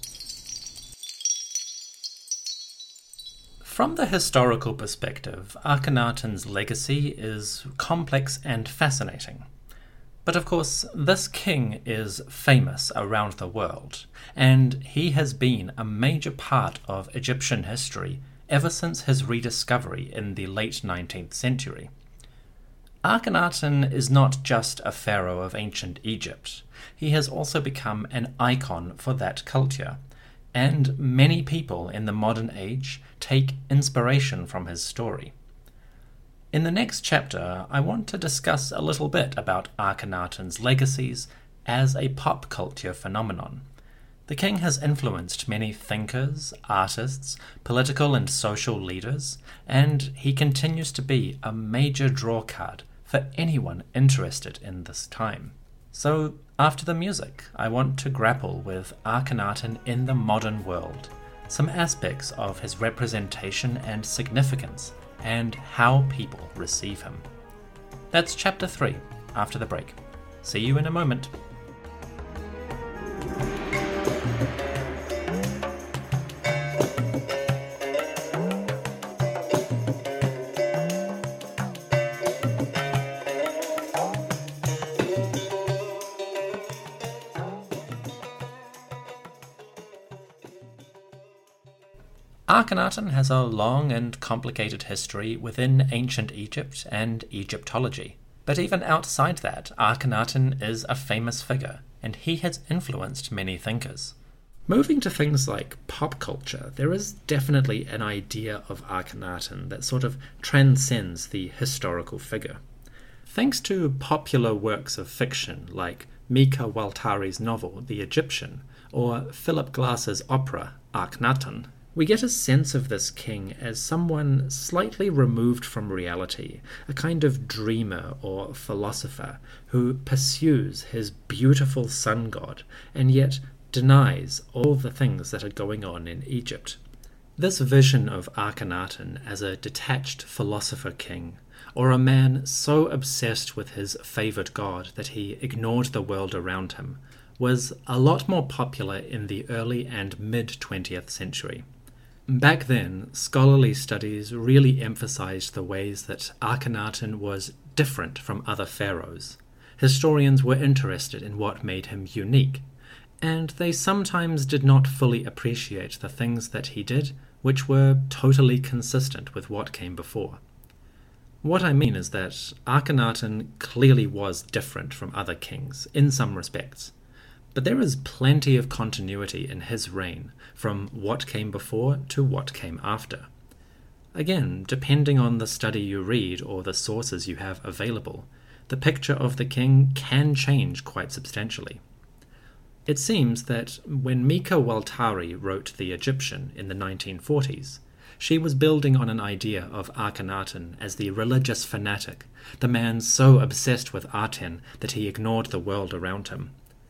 From the historical perspective, Akhenaten's legacy is complex and fascinating. But of course, this king is famous around the world, and he has been a major part of Egyptian history ever since his rediscovery in the late nineteenth century. Akhenaten is not just a pharaoh of ancient Egypt. He has also become an icon for that culture, and many people in the modern age take inspiration from his story. In the next chapter, I want to discuss a little bit about Akhenaten's legacies as a pop culture phenomenon. The king has influenced many thinkers, artists, political and social leaders, and he continues to be a major drawcard for anyone interested in this time. So, after the music, I want to grapple with Akhenaten in the modern world, some aspects of his representation and significance, and how people receive him. That's chapter three, after the break. See you in a moment. Akhenaten has a long and complicated history within ancient Egypt and Egyptology. But even outside that, Akhenaten is a famous figure, and he has influenced many thinkers. Moving to things like pop culture, there is definitely an idea of Akhenaten that sort of transcends the historical figure. Thanks to popular works of fiction like Mika Waltari's novel The Egyptian or Philip Glass's opera Akhenaten, we get a sense of this king as someone slightly removed from reality, a kind of dreamer or philosopher who pursues his beautiful sun god and yet denies all the things that are going on in Egypt. This vision of Akhenaten as a detached philosopher king, or a man so obsessed with his favoured god that he ignored the world around him, was a lot more popular in the early and mid-twentieth century. Back then, scholarly studies really emphasized the ways that Akhenaten was different from other pharaohs. Historians were interested in what made him unique, and they sometimes did not fully appreciate the things that he did, which were totally consistent with what came before. What I mean is that Akhenaten clearly was different from other kings in some respects. But there is plenty of continuity in his reign, from what came before to what came after. Again, depending on the study you read or the sources you have available, the picture of the king can change quite substantially. It seems that when Mika Waltari wrote The Egyptian in the nineteen forties, she was building on an idea of Akhenaten as the religious fanatic, the man so obsessed with Aten that he ignored the world around him.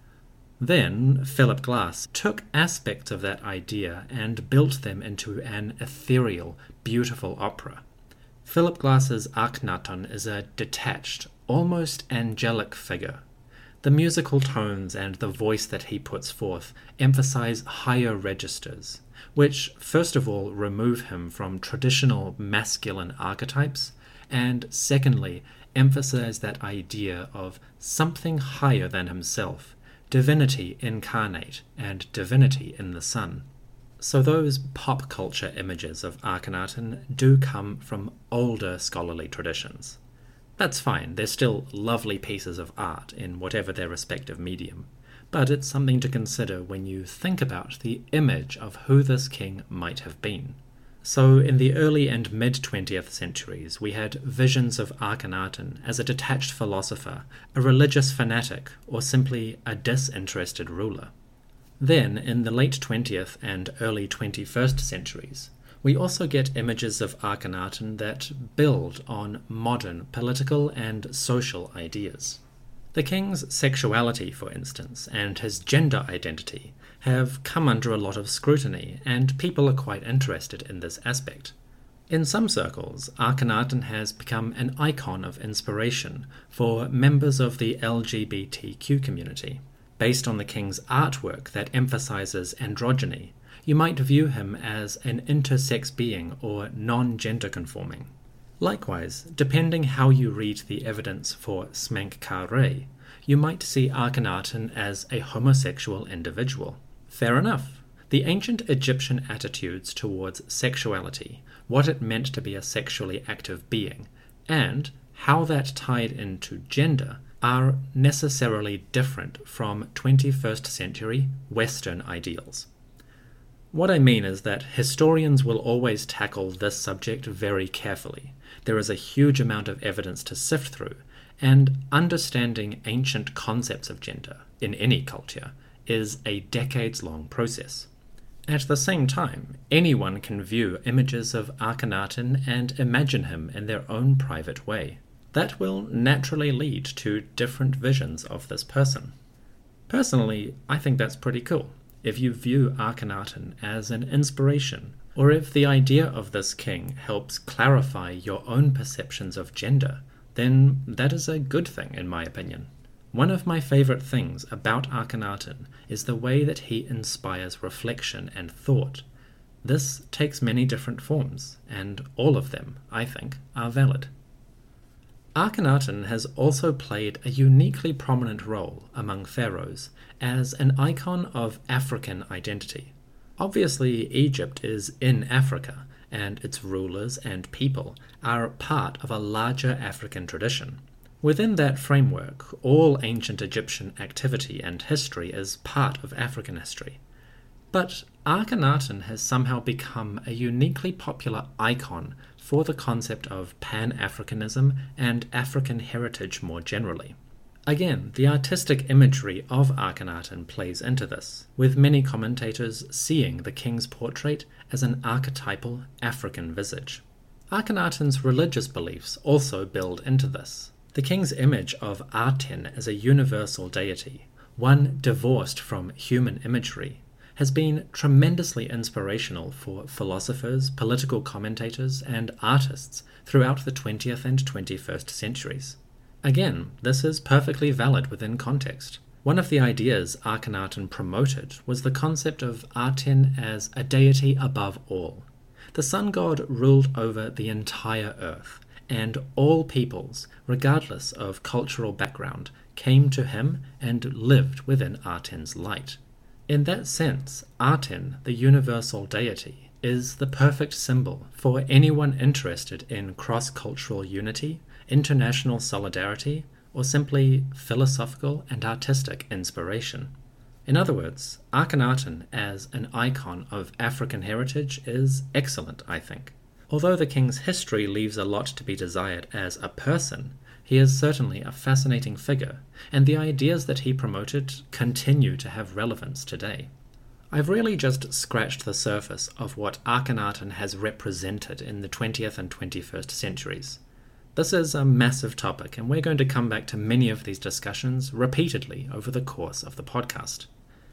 Then, Philip Glass took aspects of that idea and built them into an ethereal, beautiful opera. Philip Glass's Akhenaten is a detached, almost angelic figure. The musical tones and the voice that he puts forth emphasize higher registers, which, first of all, remove him from traditional masculine archetypes, and secondly, emphasize that idea of something higher than himself, divinity incarnate, and divinity in the sun. So those pop culture images of Akhenaten do come from older scholarly traditions. That's fine, they're still lovely pieces of art in whatever their respective medium, but it's something to consider when you think about the image of who this king might have been. So in the early and mid-twentieth centuries, we had visions of Akhenaten as a detached philosopher, a religious fanatic, or simply a disinterested ruler. Then, in the late twentieth and early twenty-first centuries, we also get images of Akhenaten that build on modern political and social ideas. The king's sexuality, for instance, and his gender identity have come under a lot of scrutiny, and people are quite interested in this aspect. In some circles, Akhenaten has become an icon of inspiration for members of the L G B T Q community. Based on the king's artwork that emphasizes androgyny, you might view him as an intersex being or non-gender conforming. Likewise, depending how you read the evidence for Smenkhkare, you might see Akhenaten as a homosexual individual. Fair enough. The ancient Egyptian attitudes towards sexuality, what it meant to be a sexually active being, and how that tied into gender, are necessarily different from twenty-first century Western ideals. What I mean is that historians will always tackle this subject very carefully. There is a huge amount of evidence to sift through, and understanding ancient concepts of gender, in any culture, is a decades-long process. At the same time, anyone can view images of Akhenaten and imagine him in their own private way. That will naturally lead to different visions of this person. Personally, I think that's pretty cool. If you view Akhenaten as an inspiration, or if the idea of this king helps clarify your own perceptions of gender, then that is a good thing in my opinion. One of my favorite things about Akhenaten is the way that he inspires reflection and thought. This takes many different forms, and all of them, I think, are valid. Akhenaten has also played a uniquely prominent role among pharaohs as an icon of African identity. Obviously, Egypt is in Africa, and its rulers and people are part of a larger African tradition. Within that framework, all ancient Egyptian activity and history is part of African history. But Akhenaten has somehow become a uniquely popular icon for the concept of Pan-Africanism and African heritage more generally. Again, the artistic imagery of Akhenaten plays into this, with many commentators seeing the king's portrait as an archetypal African visage. Akhenaten's religious beliefs also build into this. The king's image of Aten as a universal deity, one divorced from human imagery, has been tremendously inspirational for philosophers, political commentators, and artists throughout the twentieth and twenty-first centuries. Again, this is perfectly valid within context. One of the ideas Akhenaten promoted was the concept of Aten as a deity above all. The sun god ruled over the entire earth, and all peoples, regardless of cultural background, came to him and lived within Aten's light. In that sense, Aten, the universal deity, is the perfect symbol for anyone interested in cross-cultural unity, international solidarity, or simply philosophical and artistic inspiration. In other words, Akhenaten as an icon of African heritage is excellent, I think. Although the king's history leaves a lot to be desired as a person, he is certainly a fascinating figure, and the ideas that he promoted continue to have relevance today. I've really just scratched the surface of what Akhenaten has represented in the twentieth and twenty-first centuries. This is a massive topic, and we're going to come back to many of these discussions repeatedly over the course of the podcast.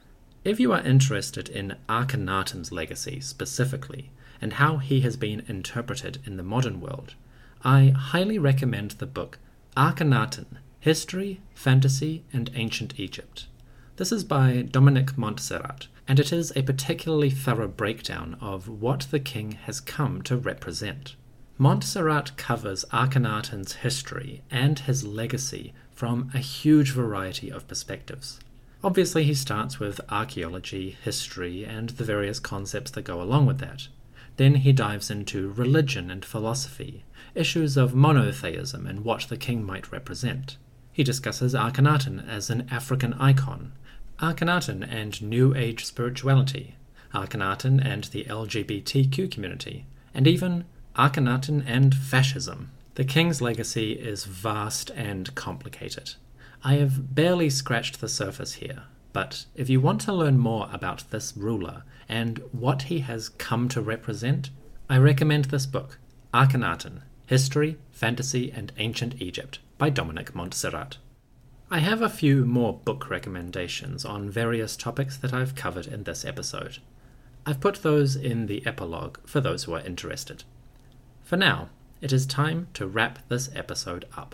If you are interested in Akhenaten's legacy specifically, and how he has been interpreted in the modern world, I highly recommend the book Akhenaten, History, Fantasy, and Ancient Egypt. This is by Dominic Montserrat, and it is a particularly thorough breakdown of what the king has come to represent. Montserrat covers Akhenaten's history and his legacy from a huge variety of perspectives. Obviously, he starts with archaeology, history, and the various concepts that go along with that. Then he dives into religion and philosophy, issues of monotheism and what the king might represent. He discusses Akhenaten as an African icon, Akhenaten and New Age spirituality, Akhenaten and the L G B T Q community, and even Akhenaten and fascism. The king's legacy is vast and complicated. I have barely scratched the surface here, but if you want to learn more about this ruler and what he has come to represent, I recommend this book, Akhenaten, History, Fantasy, and Ancient Egypt, by Dominic Montserrat. I have a few more book recommendations on various topics that I've covered in this episode. I've put those in the epilogue for those who are interested. For now, it is time to wrap this episode up.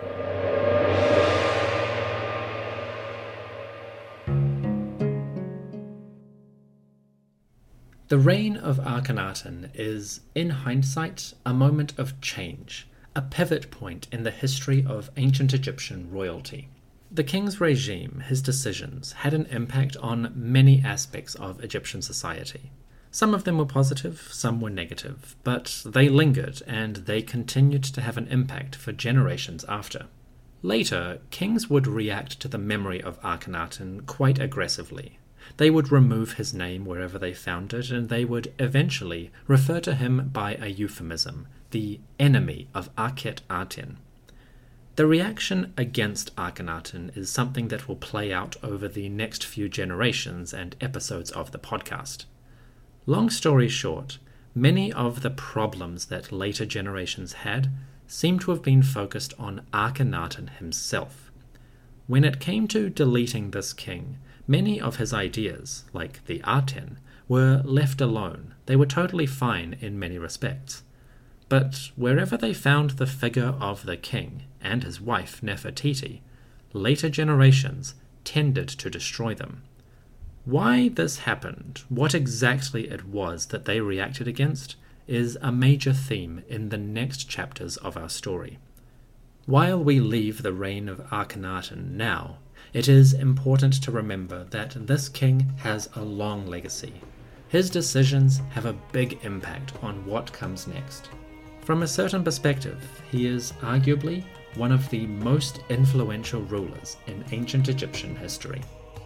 The reign of Akhenaten is, in hindsight, a moment of change, a pivot point in the history of ancient Egyptian royalty. The king's regime, his decisions, had an impact on many aspects of Egyptian society. Some of them were positive, some were negative, but they lingered and they continued to have an impact for generations after. Later, kings would react to the memory of Akhenaten quite aggressively. They would remove his name wherever they found it, and they would eventually refer to him by a euphemism, the enemy of Akhet Aten. The reaction against Akhenaten is something that will play out over the next few generations and episodes of the podcast. Long story short, many of the problems that later generations had seem to have been focused on Akhenaten himself. When it came to deleting this king, many of his ideas, like the Aten, were left alone. They were totally fine in many respects. But wherever they found the figure of the king and his wife Nefertiti, later generations tended to destroy them. Why this happened, what exactly it was that they reacted against, is a major theme in the next chapters of our story. While we leave the reign of Akhenaten now, it is important to remember that this king has a long legacy. his decisions have a big impact on what comes next. From a certain perspective, he is arguably one of the most influential rulers in ancient Egyptian history.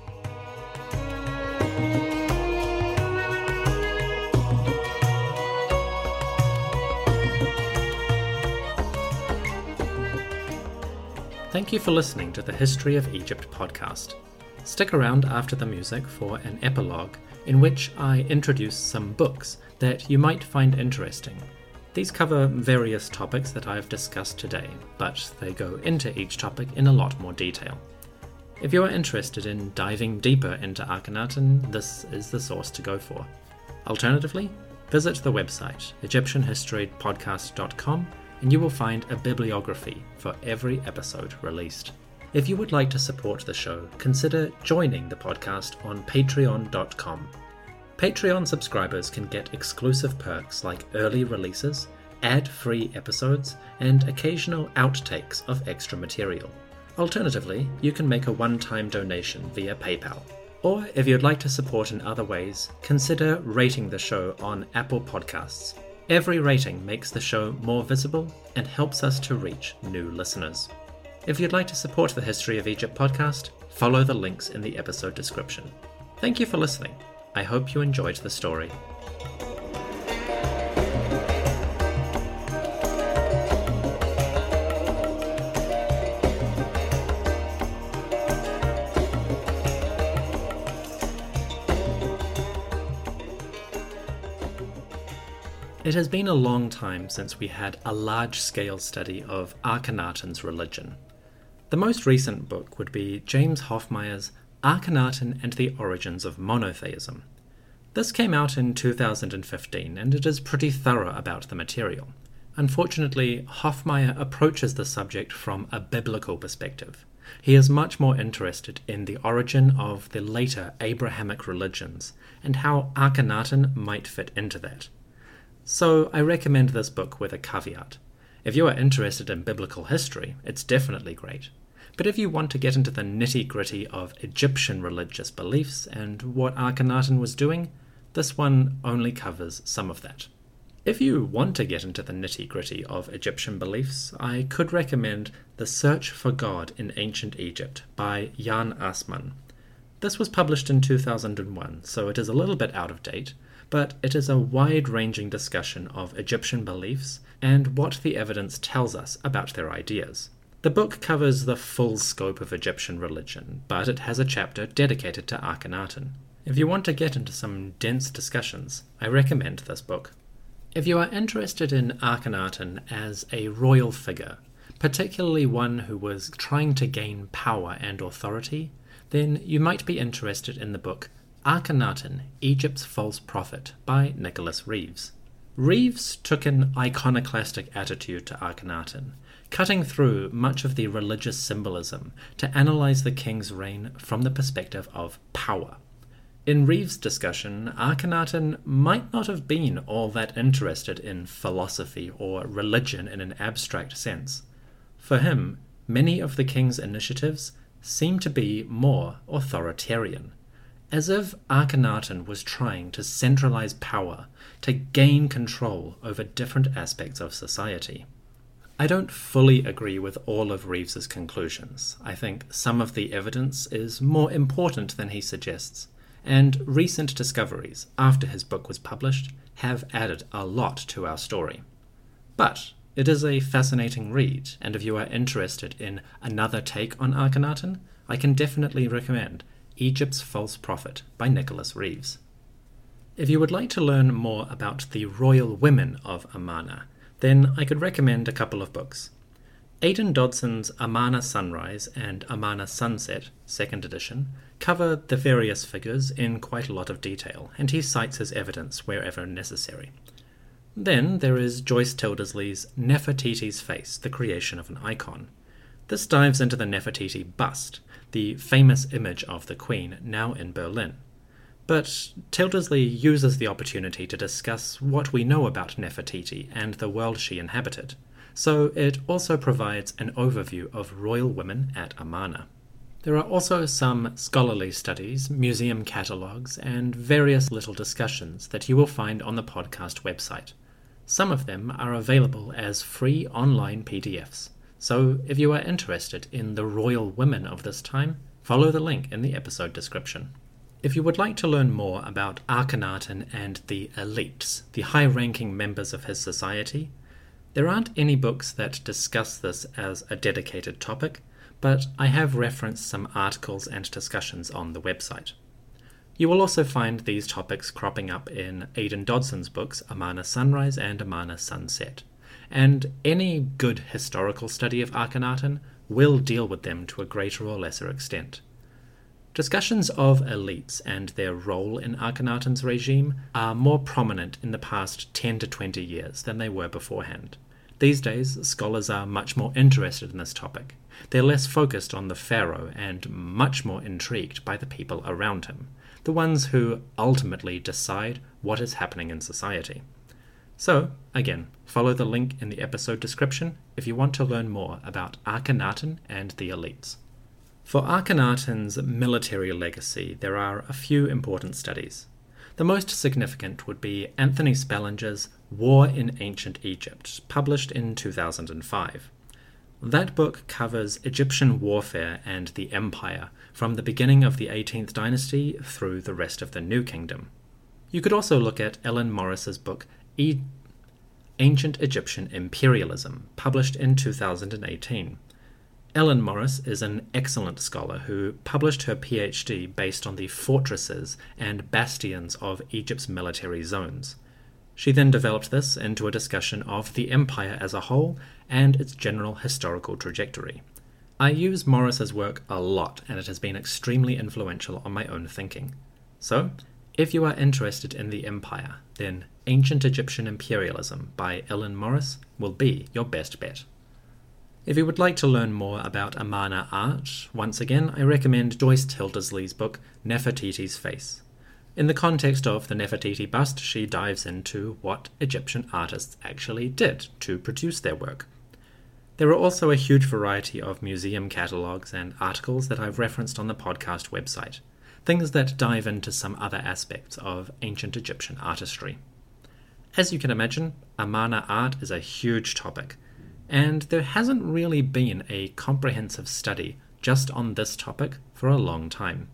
Thank you for listening to the History of Egypt podcast. Stick around after the music for an epilogue in which I introduce some books that you might find interesting. These cover various topics that I have discussed today, but they go into each topic in a lot more detail. If you are interested in diving deeper into Akhenaten, this is the source to go for. Alternatively, visit the website egyptian history podcast dot com and you will find a bibliography for every episode released. If you would like to support the show, consider joining the podcast on patreon dot com. Patreon subscribers can get exclusive perks like early releases, ad-free episodes, and occasional outtakes of extra material. Alternatively, you can make a one-time donation via PayPal. Or if you'd like to support in other ways, consider rating the show on Apple Podcasts. Every rating makes the show more visible and helps us to reach new listeners. If you'd like to support the History of Egypt podcast, follow the links in the episode description. Thank you for listening. I hope you enjoyed the story. It has been a long time since we had a large-scale study of Akhenaten's religion. The most recent book would be James Hoffmeier's Akhenaten and the Origins of Monotheism. This came out in two thousand fifteen, and it is pretty thorough about the material. Unfortunately, Hoffmeier approaches the subject from a biblical perspective. He is much more interested in the origin of the later Abrahamic religions, and how Akhenaten might fit into that. So I recommend this book with a caveat. If you are interested in biblical history, it's definitely great. But if you want to get into the nitty-gritty of Egyptian religious beliefs and what Akhenaten was doing, this one only covers some of that. If you want to get into the nitty-gritty of Egyptian beliefs, I could recommend The Search for God in Ancient Egypt by Jan Assmann. This was published in two thousand one, so it is a little bit out of date, but it is a wide-ranging discussion of Egyptian beliefs and what the evidence tells us about their ideas. The book covers the full scope of Egyptian religion, but it has a chapter dedicated to Akhenaten. If you want to get into some dense discussions, I recommend this book. If you are interested in Akhenaten as a royal figure, particularly one who was trying to gain power and authority, then you might be interested in the book Akhenaten, Egypt's False Prophet by Nicholas Reeves. Reeves took an iconoclastic attitude to Akhenaten, cutting through much of the religious symbolism to analyze the king's reign from the perspective of power. In Reeves' discussion, Akhenaten might not have been all that interested in philosophy or religion in an abstract sense. For him, many of the king's initiatives seem to be more authoritarian, as if Akhenaten was trying to centralize power to gain control over different aspects of society. I don't fully agree with all of Reeves's conclusions. I think some of the evidence is more important than he suggests, and recent discoveries after his book was published have added a lot to our story. But it is a fascinating read, and if you are interested in another take on Akhenaten, I can definitely recommend Egypt's False Prophet by Nicholas Reeves. If you would like to learn more about the royal women of Amarna, then I could recommend a couple of books. Aidan Dodson's Amarna Sunrise and Amarna Sunset, second edition, cover the various figures in quite a lot of detail, and he cites his evidence wherever necessary. Then there is Joyce Tildesley's Nefertiti's Face, the Creation of an Icon. This dives into the Nefertiti bust, the famous image of the Queen now in Berlin. But Tildesley uses the opportunity to discuss what we know about Nefertiti and the world she inhabited, so it also provides an overview of royal women at Amarna. There are also some scholarly studies, museum catalogues, and various little discussions that you will find on the podcast website. Some of them are available as free online P D Fs, so if you are interested in the royal women of this time, follow the link in the episode description. If you would like to learn more about Akhenaten and the elites, the high-ranking members of his society, there aren't any books that discuss this as a dedicated topic, but I have referenced some articles and discussions on the website. You will also find these topics cropping up in Aidan Dodson's books Amarna Sunrise and Amarna Sunset, and any good historical study of Akhenaten will deal with them to a greater or lesser extent. Discussions of elites and their role in Akhenaten's regime are more prominent in the past ten to twenty years than they were beforehand. These days, scholars are much more interested in this topic. They're less focused on the pharaoh and much more intrigued by the people around him, the ones who ultimately decide what is happening in society. So, again, follow the link in the episode description if you want to learn more about Akhenaten and the elites. For Akhenaten's military legacy, there are a few important studies. The most significant would be Anthony Spellinger's War in Ancient Egypt, published in two thousand five. That book covers Egyptian warfare and the empire from the beginning of the eighteenth dynasty through the rest of the New Kingdom. You could also look at Ellen Morris's book e- Ancient Egyptian Imperialism, published in two thousand eighteen. Ellen Morris is an excellent scholar who published her PhD based on the fortresses and bastions of Egypt's military zones. She then developed this into a discussion of the empire as a whole and its general historical trajectory. I use Morris's work a lot, and it has been extremely influential on my own thinking. So, if you are interested in the empire, then Ancient Egyptian Imperialism by Ellen Morris will be your best bet. If you would like to learn more about Amarna art, once again I recommend Joyce Tildesley's book Nefertiti's Face. In the context of the Nefertiti bust, she dives into what Egyptian artists actually did to produce their work. There are also a huge variety of museum catalogues and articles that I've referenced on the podcast website, things that dive into some other aspects of ancient Egyptian artistry. As you can imagine, Amarna art is a huge topic, and there hasn't really been a comprehensive study just on this topic for a long time.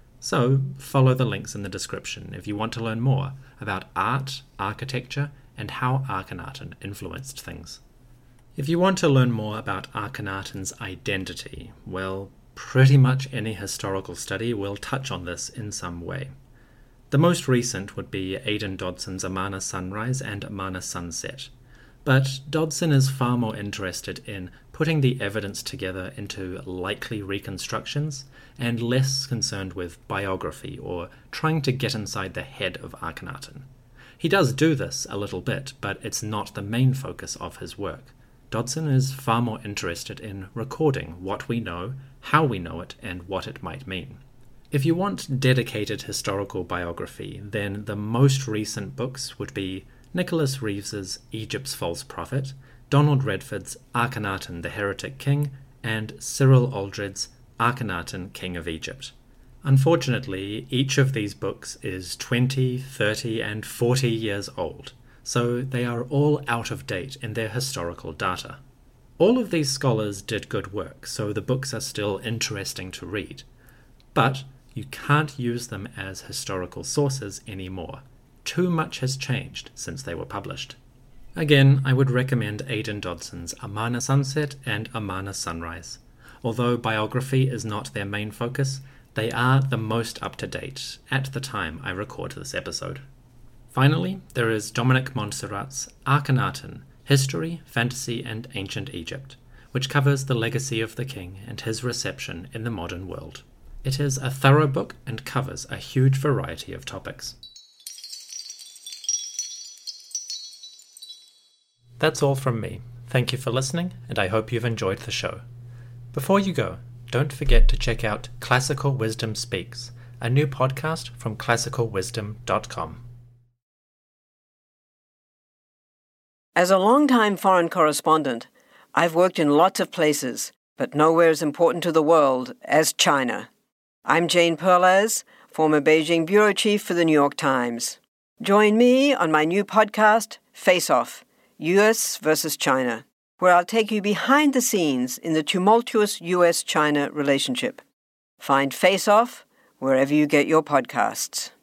So, follow the links in the description if you want to learn more about art, architecture, and how Akhenaten influenced things. If you want to learn more about Akhenaten's identity, well, pretty much any historical study will touch on this in some way. The most recent would be Aidan Dodson's Amarna Sunrise and Amarna Sunset. But Dodson is far more interested in putting the evidence together into likely reconstructions and less concerned with biography or trying to get inside the head of Akhenaten. He does do this a little bit, but it's not the main focus of his work. Dodson is far more interested in recording what we know, how we know it, and what it might mean. If you want dedicated historical biography, then the most recent books would be Nicholas Reeves's Egypt's False Prophet, Donald Redford's Akhenaten the Heretic King, and Cyril Aldred's Akhenaten King of Egypt. Unfortunately, each of these books is twenty, thirty, and forty years old, so they are all out of date in their historical data. All of these scholars did good work, so the books are still interesting to read, but you can't use them as historical sources anymore. Too much has changed since they were published. Again, I would recommend Aidan Dodson's Amarna Sunset and Amarna Sunrise. Although biography is not their main focus, they are the most up-to-date at the time I record this episode. Finally, there is Dominic Montserrat's Akhenaten, History, Fantasy and Ancient Egypt, which covers the legacy of the king and his reception in the modern world. It is a thorough book and covers a huge variety of topics. That's all from me. Thank you for listening, and I hope you've enjoyed the show. Before you go, don't forget to check out Classical Wisdom Speaks, a new podcast from classical wisdom dot com. As a long-time foreign correspondent, I've worked in lots of places, but nowhere as important to the world as China. I'm Jane Perlez, former Beijing bureau chief for the New York Times. Join me on my new podcast, Face Off, U S versus China, where I'll take you behind the scenes in the tumultuous U S China relationship. Find Face Off wherever you get your podcasts.